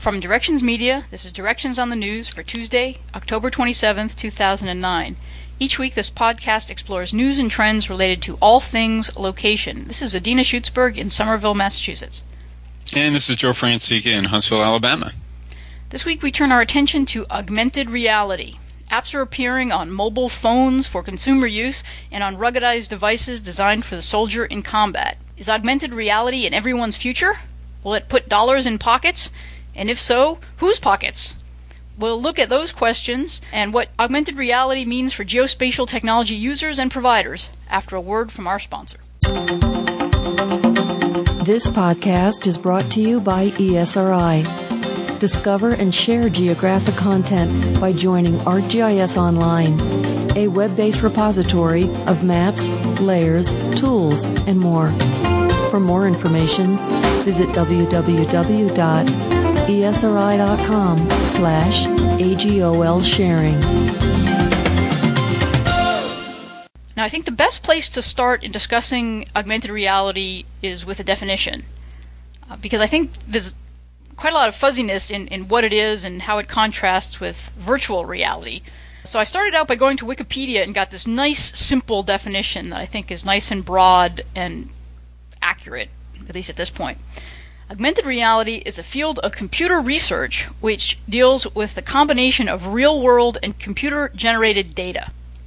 From Directions Media, this is Directions on the News for Tuesday, October 27th, 2009. Each week this podcast explores news and trends related to all things location. This is Adina Schutzberg in Somerville, Massachusetts. And this is Joe Francica in Huntsville, Alabama. This week we turn our attention to augmented reality. Apps are appearing on mobile phones for consumer use and on ruggedized devices designed for the soldier in combat. Is augmented reality in everyone's future? Will it put dollars in pockets? And if so, whose pockets? We'll look at those questions and what augmented reality means for geospatial technology users and providers after a word from our sponsor. This podcast is brought to you by ESRI. Discover and share geographic content by joining ArcGIS Online, a web-based repository of maps, layers, tools, and more. For more information, visit www.esri.com/AGOL sharing. Now, I think the best place to start in discussing augmented reality is with a definition, because I think there's quite a lot of fuzziness in what it is and how it contrasts with virtual reality. So I started out by going to Wikipedia and got this nice, simple definition that I think is nice and broad and accurate, at least at this point. Augmented reality is a field of computer research which deals with the combination of real-world and computer-generated data.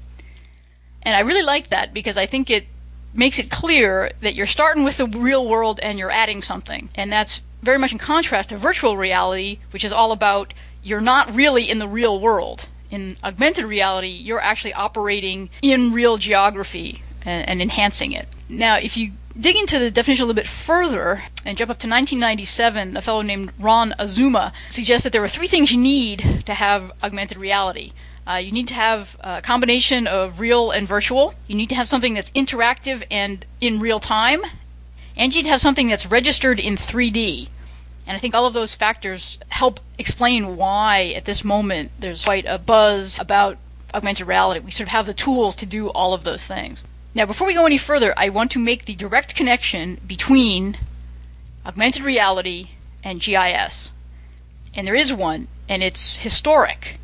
And I really like that because I think it makes it clear that you're starting with the real world and you're adding something. And that's very much in contrast to virtual reality, which is all about you're not really in the real world. In augmented reality, you're actually operating in real geography and enhancing it. Now, if you dig into the definition a little bit further and jump up to 1997, a fellow named Ron Azuma suggests that there are three things you need to have augmented reality. You need to have a combination of real and virtual. You need to have something that's interactive and in real time. And you need to have something that's registered in 3D. And I think all of those factors help explain why, at this moment, there's quite a buzz about augmented reality. We sort of have the tools to do all of those things. Now, before we go any further, I want to make the direct connection between augmented reality and GIS. And there is one, and it's historic.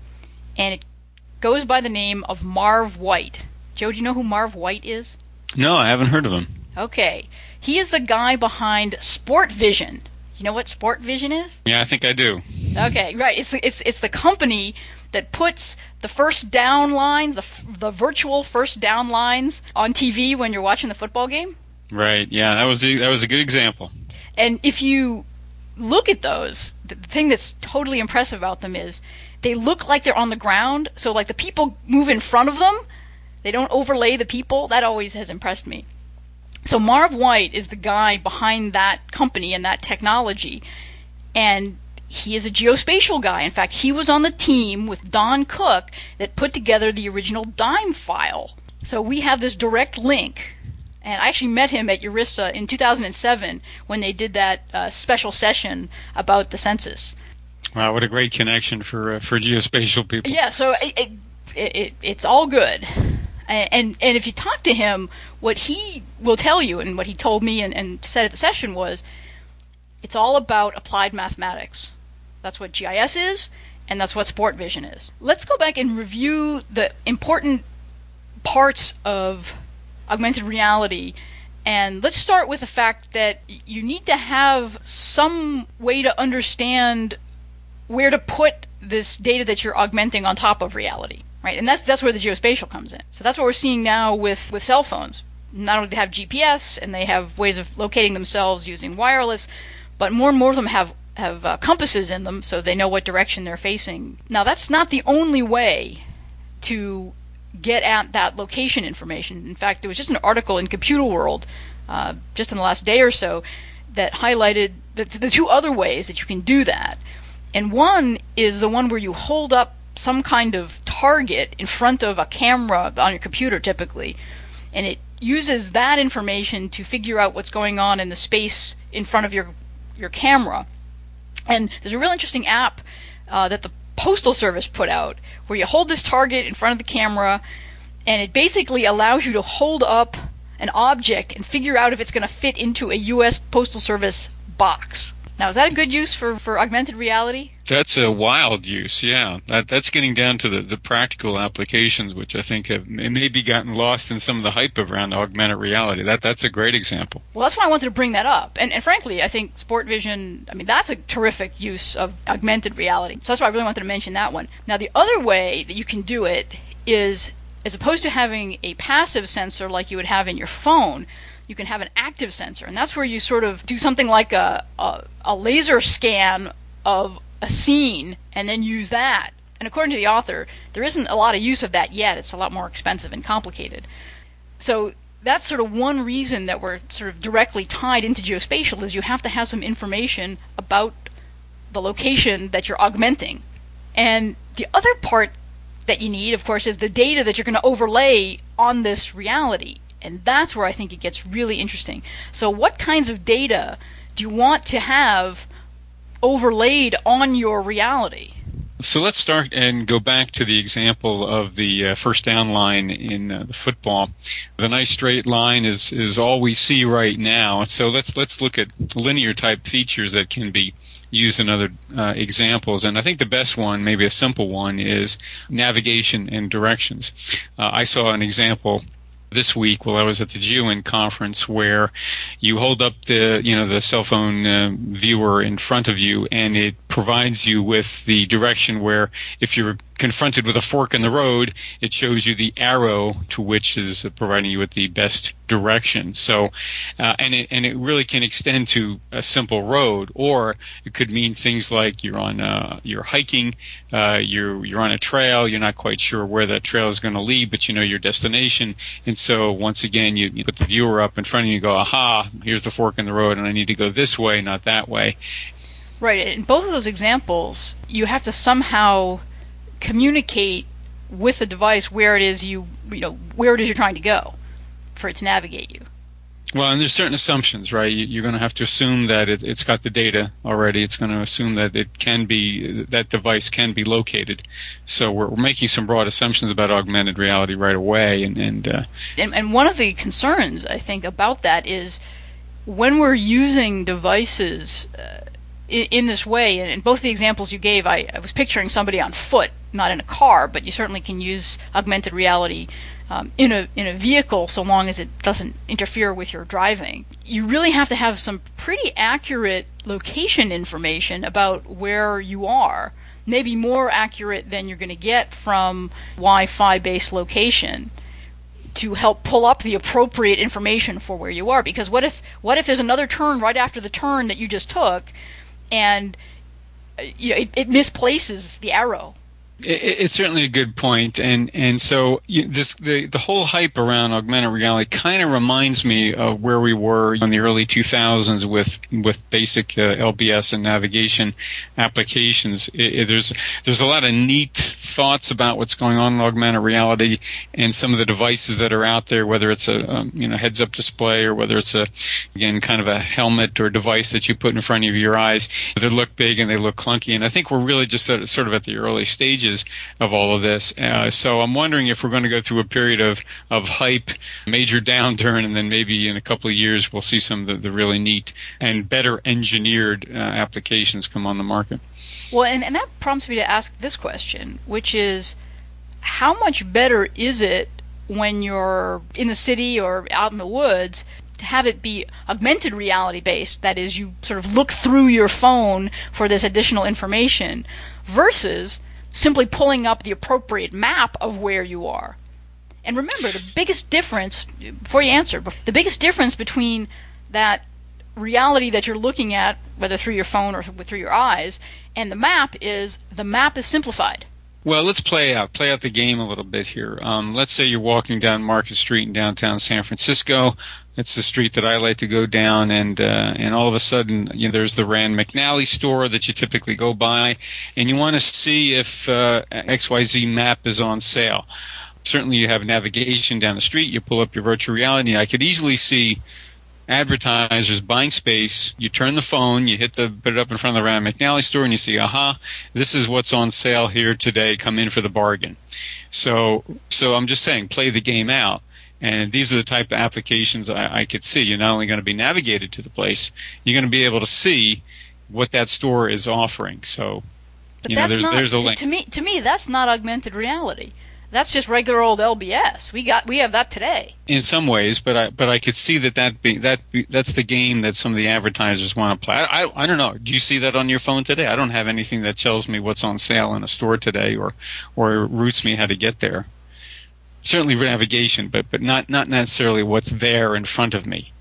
And it goes by the name of Marv White. Joe, do you know who Marv White is? No, I haven't heard of him. Okay. He is the guy behind SportVision. You know what SportVision is? Yeah, I think I do. Okay, right. It's the company that puts the first down lines, the virtual first down lines on TV when you're watching the football game. Right. Yeah, that was a good example. And if you look at those, the thing that's totally impressive about them is they look like they're on the ground. So like the people move in front of them, they don't overlay the people. That always has impressed me. So Marv White is the guy behind that company and that technology, and he is a geospatial guy. In fact, he was on the team with Don Cook that put together the original DIME file. So we have this direct link, and I actually met him at ERISA in 2007 when they did that special session about the census. Wow, what a great connection for geospatial people. Yeah, so it's all good. And if you talk to him, what he will tell you, and what he told me and said at the session was, it's all about applied mathematics. That's what GIS is, and that's what SportVision is. Let's go back and review the important parts of augmented reality, and let's start with the fact that you need to have some way to understand where to put this data that you're augmenting on top of reality. Right, and that's where the geospatial comes in. So that's what we're seeing now with cell phones. Not only do they have GPS and they have ways of locating themselves using wireless, but more and more of them have compasses in them so they know what direction they're facing. Now that's not the only way to get at that location information. In fact, there was just an article in Computer World just in the last day or so that highlighted the two other ways that you can do that. And one is the one where you hold up some kind of target in front of a camera on your computer typically, and it uses that information to figure out what's going on in the space in front of your camera. And there's a real interesting app that the Postal Service put out where you hold this target in front of the camera, and it basically allows you to hold up an object and figure out if it's going to fit into a U.S. Postal Service box. Now, is that a good use for augmented reality? That's a wild use, yeah. That's getting down to the practical applications, which I think have maybe gotten lost in some of the hype around augmented reality. That's a great example. Well, that's why I wanted to bring that up. And frankly, I think Sport Vision, that's a terrific use of augmented reality. So that's why I really wanted to mention that one. Now, the other way that you can do it is, as opposed to having a passive sensor like you would have in your phone, you can have an active sensor, and that's where you sort of do something like a laser scan of a scene and then use that. And according to the author, there isn't a lot of use of that yet. It's a lot more expensive and complicated. So that's sort of one reason that we're sort of directly tied into geospatial, is you have to have some information about the location that you're augmenting. And the other part that you need, of course, is the data that you're going to overlay on this reality. And that's where I think it gets really interesting. So what kinds of data do you want to have overlaid on your reality? So let's start and go back to the example of the first down line in the football. The nice straight line is all we see right now. So let's look at linear type features that can be used in other examples. And I think the best one, maybe a simple one, is navigation and directions. I saw an example this week while I was at the GeoInt conference, where you hold up the cell phone viewer in front of you, and it provides you with the direction where, if you're confronted with a fork in the road, it shows you the arrow to which is providing you with the best direction. So, and it really can extend to a simple road, or it could mean things like you're hiking, you're on a trail, you're not quite sure where that trail is going to lead, but you know your destination, and so once again you put the viewer up in front of you and go, aha, here's the fork in the road, and I need to go this way, not that way. Right. In both of those examples, you have to somehow communicate with the device where it is where it is you're trying to go for it to navigate you. Well, and there's certain assumptions, right? You're going to have to assume that it's got the data already. It's going to assume that that device can be located. So we're making some broad assumptions about augmented reality right away, and one of the concerns I think about that is when we're using devices in this way, and in both the examples you gave, I was picturing somebody on foot, not in a car, but you certainly can use augmented reality in a vehicle, so long as it doesn't interfere with your driving. You really have to have some pretty accurate location information about where you are, maybe more accurate than you're going to get from Wi-Fi based location, to help pull up the appropriate information for where you are. Because what if there's another turn right after the turn that you just took, and it misplaces the arrow? It's certainly a good point, and so the whole hype around augmented reality kind of reminds me of where we were in the early 2000s with basic LBS and navigation applications. There's a lot of neat thoughts about what's going on in augmented reality, and some of the devices that are out there, whether it's a heads-up display or whether it's kind of a helmet or device that you put in front of your eyes. They look big and they look clunky, and I think we're really just sort of at the early stages of all of this. So I'm wondering if we're going to go through a period of hype, major downturn, and then maybe in a couple of years we'll see some of the really neat and better engineered applications come on the market. Well, and that prompts me to ask this question, which is, how much better is it when you're in the city or out in the woods to have it be augmented reality based, that is, you sort of look through your phone for this additional information, versus simply pulling up the appropriate map of where you are? And remember, the biggest difference, before you answer, the biggest difference between that reality that you're looking at, whether through your phone or through your eyes, and the map is simplified. Well, let's play out the game a little bit here. Let's say you're walking down Market Street in downtown San Francisco. It's the street that I like to go down, and all of a sudden, there's the Rand McNally store that you typically go by, and you want to see if XYZ map is on sale. Certainly, you have navigation down the street. You pull up your virtual reality. I could easily see advertisers buying space. You turn the phone, you put it up in front of the Rand McNally store, and you see, aha, this is what's on sale here today. Come in for the bargain. So I'm just saying, play the game out. And these are the type of applications I could see. You're not only going to be navigated to the place, you're going to be able to see what that store is offering. So, But you know, that's there's a not link. to me that's not augmented reality. That's just regular old LBS. We have that today. In some ways, but I could see that's the game that some of the advertisers want to play. I don't know. Do you see that on your phone today? I don't have anything that tells me what's on sale in a store today, or routes me how to get there. Certainly navigation, but not necessarily what's there in front of me.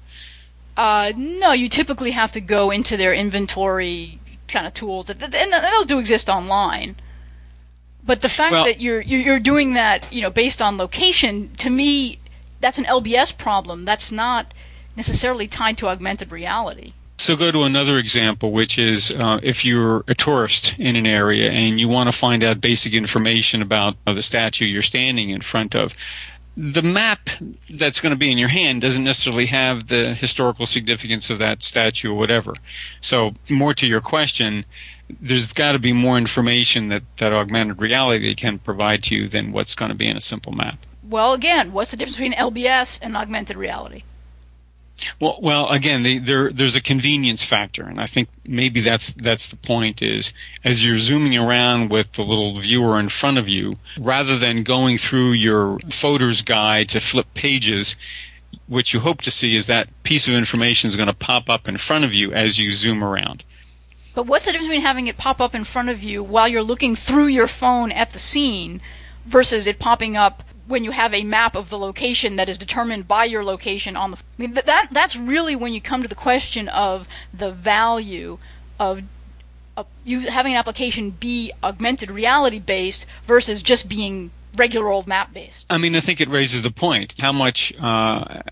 No, you typically have to go into their inventory kind of tools, and those do exist online. But the fact that you're doing that, you know, based on location, to me, that's an LBS problem. That's not necessarily tied to augmented reality. So go to another example, which is if you're a tourist in an area and you want to find out basic information about the statue you're standing in front of. The map that's going to be in your hand doesn't necessarily have the historical significance of that statue or whatever. So more to your question, there's got to be more information that augmented reality can provide to you than what's going to be in a simple map. Well, again, what's the difference between LBS and augmented reality? Well, again, there's a convenience factor, and I think maybe that's the point. Is as you're zooming around with the little viewer in front of you, rather than going through your photos guide to flip pages, what you hope to see is that piece of information is going to pop up in front of you as you zoom around. But what's the difference between having it pop up in front of you while you're looking through your phone at the scene versus it popping up when you have a map of the location that is determined by your location on the... I mean, that's really when you come to the question of the value of you having an application be augmented reality based versus just being regular old map based. I mean, I think it raises the point. How much are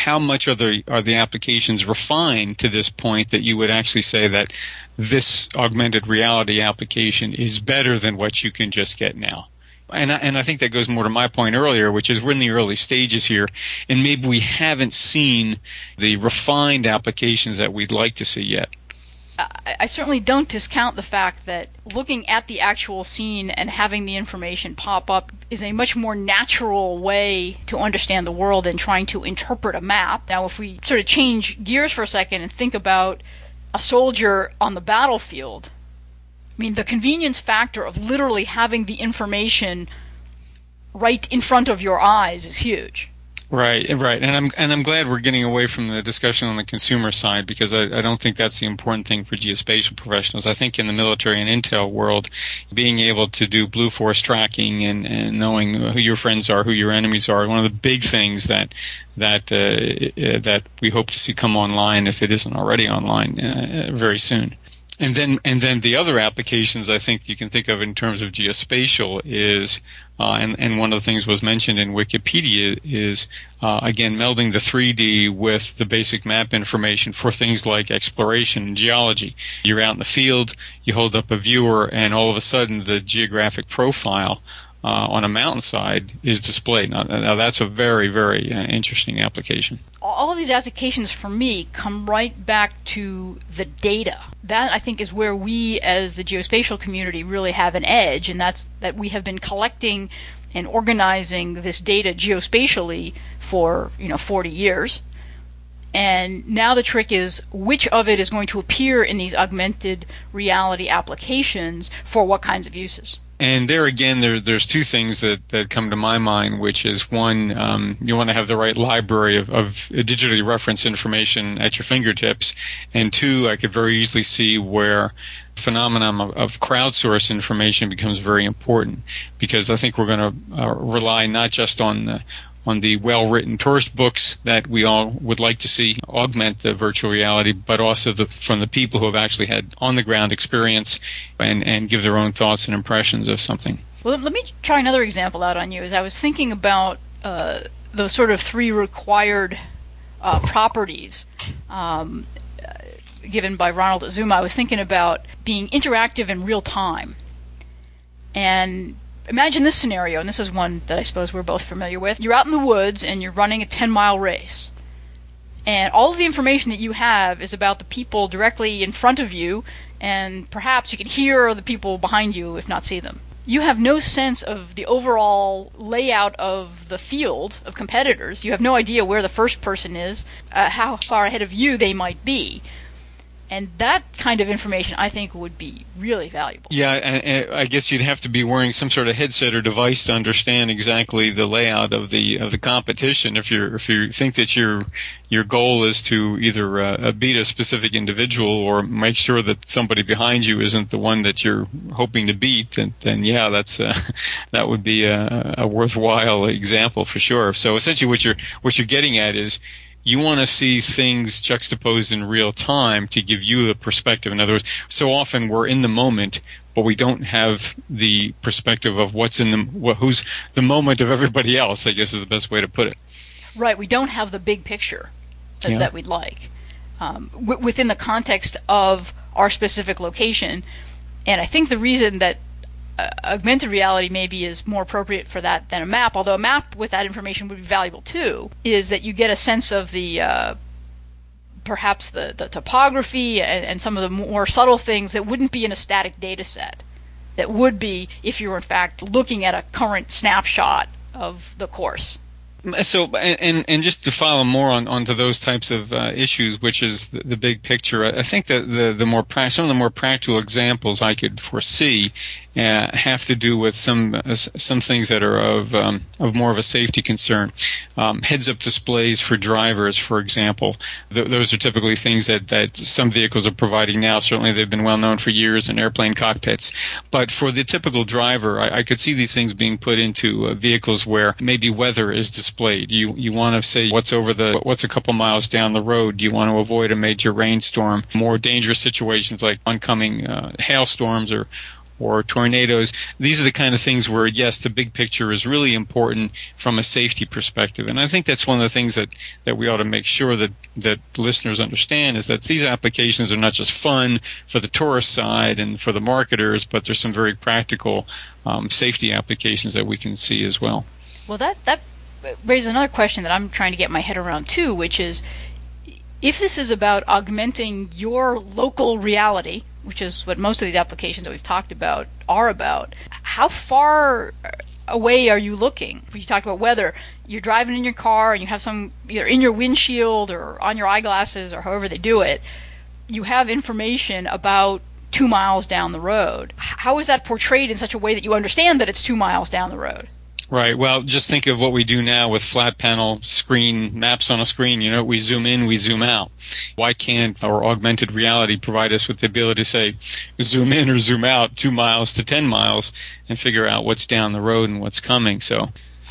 the applications refined to this point that you would actually say that this augmented reality application is better than what you can just get now? And I think that goes more to my point earlier, which is we're in the early stages here, and maybe we haven't seen the refined applications that we'd like to see yet. I certainly don't discount the fact that looking at the actual scene and having the information pop up is a much more natural way to understand the world than trying to interpret a map. Now, if we sort of change gears for a second and think about a soldier on the battlefield, I mean, the convenience factor of literally having the information right in front of your eyes is huge. Right, and I'm glad we're getting away from the discussion on the consumer side, because I don't think that's the important thing for geospatial professionals. I think in the military and intel world, being able to do blue force tracking and knowing who your friends are, who your enemies are, one of the big things that we hope to see come online, if it isn't already online, very soon. And then the other applications I think you can think of in terms of geospatial is, and one of the things was mentioned in Wikipedia is, again, melding the 3D with the basic map information for things like exploration and geology. You're out in the field, you hold up a viewer, and all of a sudden the geographic profile on a mountainside is displayed. Now that's a very, very interesting application. All of these applications, for me, come right back to the data. That, I think, is where we, as the geospatial community, really have an edge, and that's that we have been collecting and organizing this data geospatially for 40 years. And now the trick is which of it is going to appear in these augmented reality applications for what kinds of uses. And there again, there's two things that come to my mind, which is one, you want to have the right library of digitally referenced information at your fingertips, and two, I could very easily see where phenomenon of crowdsourced information becomes very important, because I think we're going to rely not just on the well-written tourist books that we all would like to see augment the virtual reality, but also from the people who have actually had on-the-ground experience and give their own thoughts and impressions of something. Well, let me try another example out on you. As I was thinking about those sort of three required properties given by Ronald Azuma, I was thinking about being interactive in real time. And imagine this scenario, and this is one that I suppose we're both familiar with. You're out in the woods and you're running a 10-mile race. And all of the information that you have is about the people directly in front of you, and perhaps you can hear the people behind you, if not see them. You have no sense of the overall layout of the field of competitors. You have no idea where the first person is, how far ahead of you they might be. And that kind of information, I think, would be really valuable. Yeah, and I guess you'd have to be wearing some sort of headset or device to understand exactly the layout of the competition. If you think that your goal is to either beat a specific individual or make sure that somebody behind you isn't the one that you're hoping to beat, then yeah, that's that would be a worthwhile example for sure. So essentially, what you're getting at is, you want to see things juxtaposed in real time to give you a perspective. In other words, so often we're in the moment, but we don't have the perspective of who's the moment of everybody else, I guess is the best way to put it. Right. We don't have the big picture that we'd like within the context of our specific location. And I think the reason that augmented reality maybe is more appropriate for that than a map, although a map with that information would be valuable too, is that you get a sense of the perhaps the topography and some of the more subtle things that wouldn't be in a static data set, that would be if you were in fact looking at a current snapshot of the course. So, and just to follow more onto those types of issues, which is the big picture, I think that some of the more practical examples I could foresee have to do with some things that are of more of a safety concern. Heads-up displays for drivers, for example, those are typically things that some vehicles are providing now. Certainly, they've been well known for years in airplane cockpits. But for the typical driver, I could see these things being put into vehicles where maybe weather is displayed. You want to say what's a couple miles down the road. Do you want to avoid a major rainstorm? More dangerous situations like oncoming hailstorms or tornadoes. These are the kind of things where, yes, the big picture is really important from a safety perspective. And I think that's one of the things that we ought to make sure that listeners understand, is that these applications are not just fun for the tourist side and for the marketers, but there's some very practical safety applications that we can see as well. Well, that raises another question that I'm trying to get my head around too, which is, if this is about augmenting your local reality, which is what most of these applications that we've talked about are about, how far away are you looking? When you talked about weather, you're driving in your car and you have some, either in your windshield or on your eyeglasses or however they do it, you have information about 2 miles down the road. How is that portrayed in such a way that you understand that it's 2 miles down the road? Right. Well, just think of what we do now with flat panel screen maps on a screen. We zoom in, we zoom out. Why can't our augmented reality provide us with the ability to say, zoom in or zoom out 2 miles to 10 miles and figure out what's down the road and what's coming? So,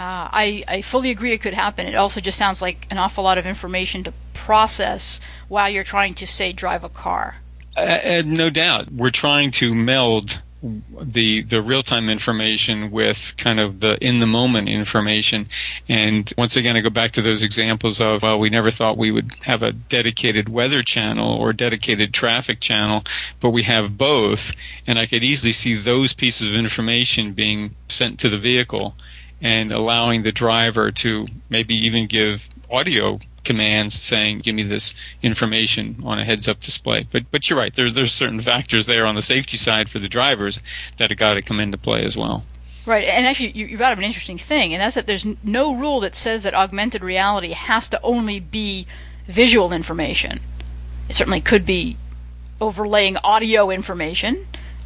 I fully agree it could happen. It also just sounds like an awful lot of information to process while you're trying to, say, drive a car. No doubt. We're trying to meld the real-time information with kind of the in-the-moment information. And once again, I go back to those examples of, we never thought we would have a dedicated weather channel or dedicated traffic channel, but we have both. And I could easily see those pieces of information being sent to the vehicle and allowing the driver to maybe even give audio commands saying, give me this information on a heads-up display. But you're right, there's certain factors there on the safety side for the drivers that have got to come into play as well. Right, and actually you brought up an interesting thing, and that's that there's no rule that says that augmented reality has to only be visual information. It certainly could be overlaying audio information.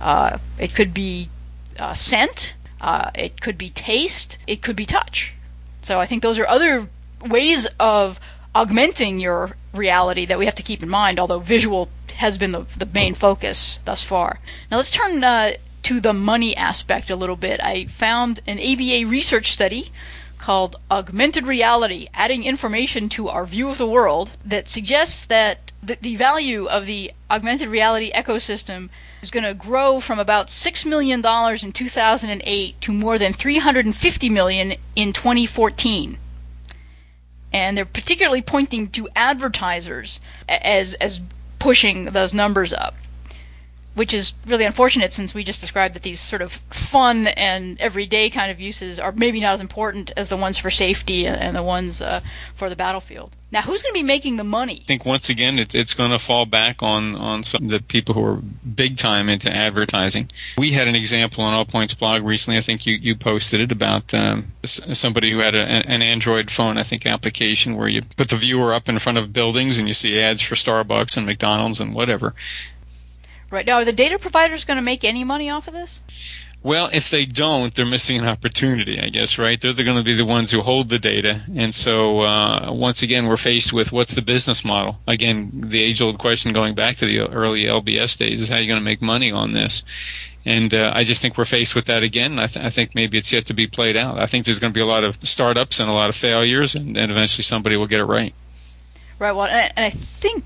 It could be scent. It could be taste. It could be touch. So I think those are other ways of augmenting your reality that we have to keep in mind, although visual has been the main focus thus far. Now let's turn to the money aspect a little bit. I found an ABA research study called Augmented Reality, Adding Information to Our View of the World, that suggests that the value of the augmented reality ecosystem is going to grow from about $6 million in 2008 to more than $350 million in 2014. And they're particularly pointing to advertisers as pushing those numbers up. which is really unfortunate since we just described that these sort of fun and everyday kind of uses are maybe not as important as the ones for safety and the ones for the battlefield. Now, who's going to be making the money? I think once again it's going to fall back on some of the people who are big time into advertising. We had an example on All Points blog recently. I think you posted it about somebody who had an Android phone, I think, application where you put the viewer up in front of buildings and you see ads for Starbucks and McDonald's and whatever. Right. Now, are the data providers going to make any money off of this? Well, if they don't, they're missing an opportunity, I guess, right? They're going to be the ones who hold the data. And so, once again, we're faced with what's the business model? Again, the age-old question going back to the early LBS days is how are you going to make money on this? And I just think we're faced with that again. I think maybe it's yet to be played out. I think there's going to be a lot of startups and a lot of failures, and eventually somebody will get it right. Right. Well, and I think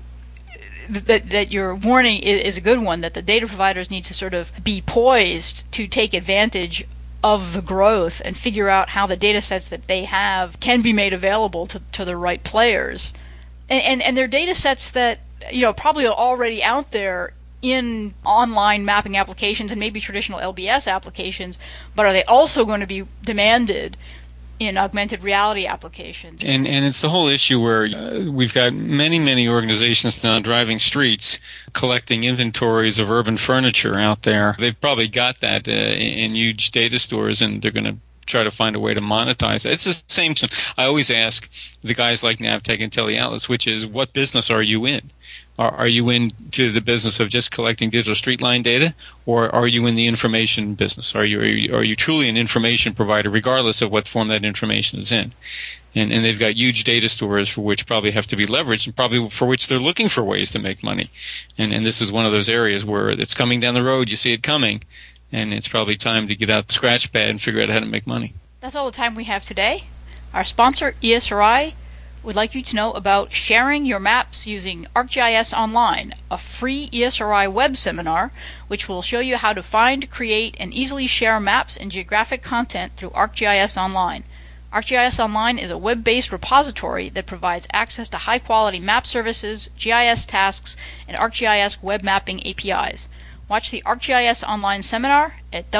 that your warning is a good one, that the data providers need to sort of be poised to take advantage of the growth and figure out how the data sets that they have can be made available to the right players. And they're data sets that, probably are already out there in online mapping applications and maybe traditional LBS applications, but are they also going to be demanded in augmented reality applications? And it's the whole issue where we've got many organizations now driving streets collecting inventories of urban furniture out there. They've probably got that in huge data stores, and they're going to try to find a way to monetize it. It's the same. I always ask the guys like Navteq and TeleAtlas, which is, what business are you in? Are you into the business of just collecting digital street line data, or are you in the information business? Are you truly an information provider, regardless of what form that information is in? And they've got huge data stores for which probably have to be leveraged, and probably for which they're looking for ways to make money. And this is one of those areas where it's coming down the road. You see it coming, and it's probably time to get out the scratch pad and figure out how to make money. That's all the time we have today. Our sponsor, ESRI, would like you to know about sharing your maps using ArcGIS Online, a free ESRI web seminar which will show you how to find, create, and easily share maps and geographic content through ArcGIS Online. ArcGIS Online is a web-based repository that provides access to high-quality map services, GIS tasks, and ArcGIS web mapping APIs. Watch the ArcGIS Online seminar at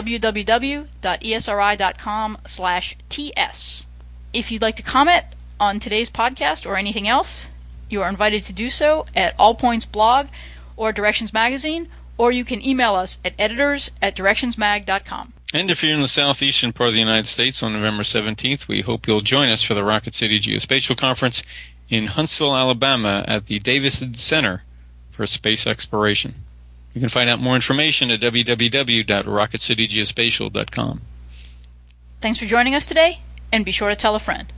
www.esri.com/ts. If you'd like to comment on today's podcast or anything else, you are invited to do so at All Points blog or Directions Magazine, or you can email us at editors@directionsmag.com. And if you're in the southeastern part of the United States on November 17th, we hope you'll join us for the Rocket City Geospatial Conference in Huntsville, Alabama at the Davidson Center for Space Exploration. You can find out more information at www.rocketcitygeospatial.com. Thanks for joining us today, and be sure to tell a friend.